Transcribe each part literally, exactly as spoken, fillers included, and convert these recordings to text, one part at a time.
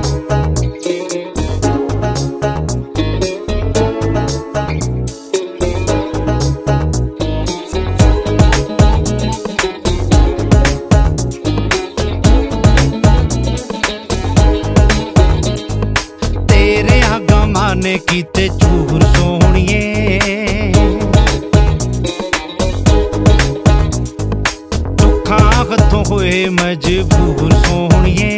ने कीते चूर सोहणिए, दुखां हथों होए मजबूर सोहणिए।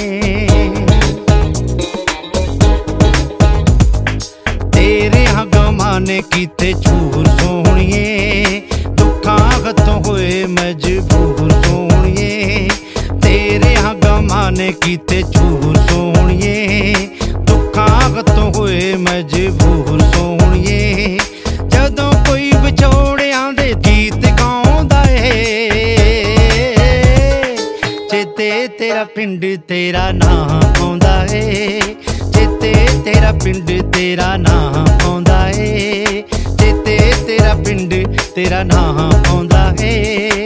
तेरे गमां ने कीते चूर सोहणिए, दुखां हथों होए मजबूर सोहणिए। तेरे गमां ने कीते चूर सोहणिए, तो होए मजबूर सोहणिए। जदों कोई विछोड़ियां दे गीत गाउंदा ए, चेते तेरा पिंड तेरा नां आउंदा ए। चेते तेरा पिंड तेरा नां आउंदा ए। चेते तेरा पिंड तेरा नां आउंदा ए।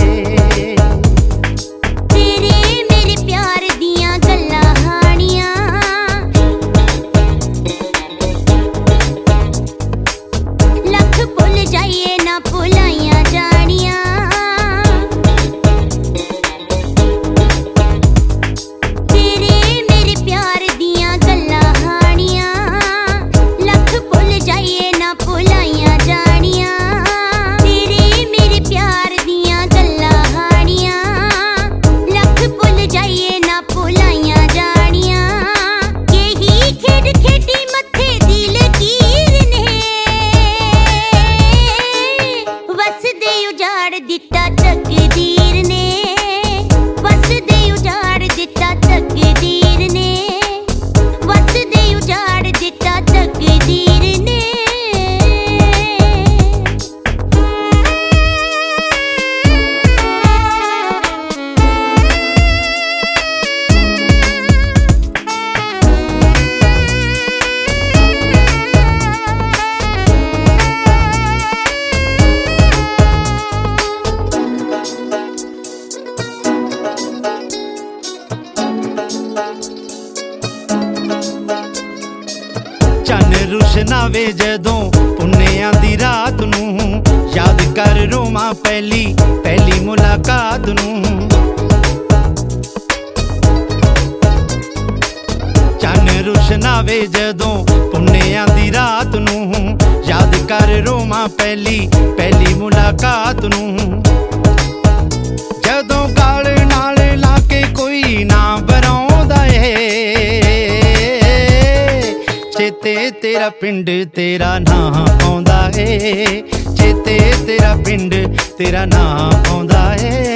रुशनावे जदों पुन्नियां दी रात नूं, याद कर रोवां पहली पहली मुलाकात नूं। चन्न रुशनावे जदों पुन्नियां दी रात नूं, याद कर रोवां पहली पहली मुलाकात नूं। जदों गाल नाल लाके कोई ना बराउंदा ए, चेते तेरा पिंड तेरा नां आउंदा ए। चेते तेरा पिंड तेरा नां आउंदा ए।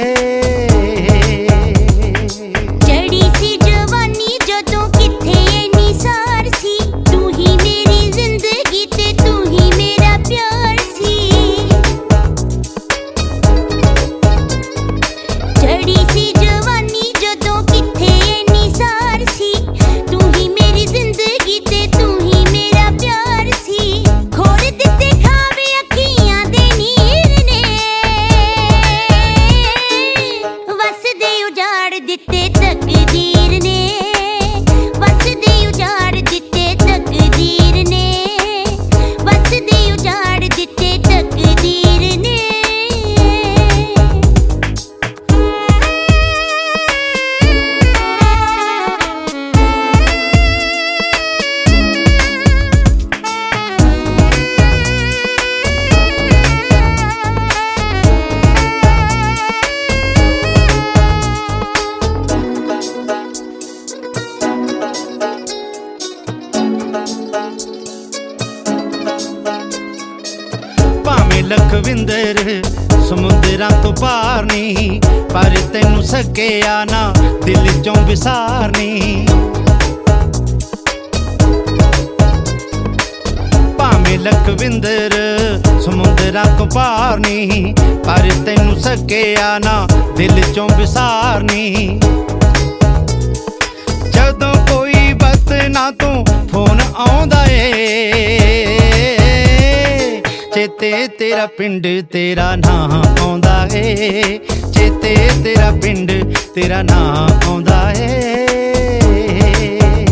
लखविंदर समुंदरां तो पार नहीं, पर तैनू सकिया ना दिल चों विसार नहीं। भावें लखविंदर समुंदरां तो पार नहीं, पर तैनू सकिया ना दिल चों विसार नहीं। जदों कोई बत ना तू फोन आउंदा ए, चेते तेरा पिंड तेरा नां आउंदा ए। चेते तेरा पिंड तेरा नां आउंदा ए।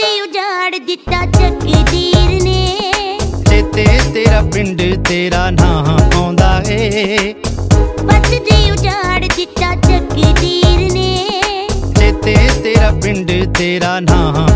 ਵਸਦੇ ਉਜਾੜ ਦਿੱਤਾ ਤਕਦੀਰ ਨੇ। ਚੇਤੇ ਤੇਰਾ ਪਿੰਡ ਤੇਰਾ ਨਾਂ ਆਉਂਦਾ ਏ। ਵਸਦੇ ਉਜਾੜ ਦਿੱਤਾ ਤਕਦੀਰ ਨੇ। ਚੇਤੇ ਤੇਰਾ ਪਿੰਡ ਤੇਰਾ ਨਾਂ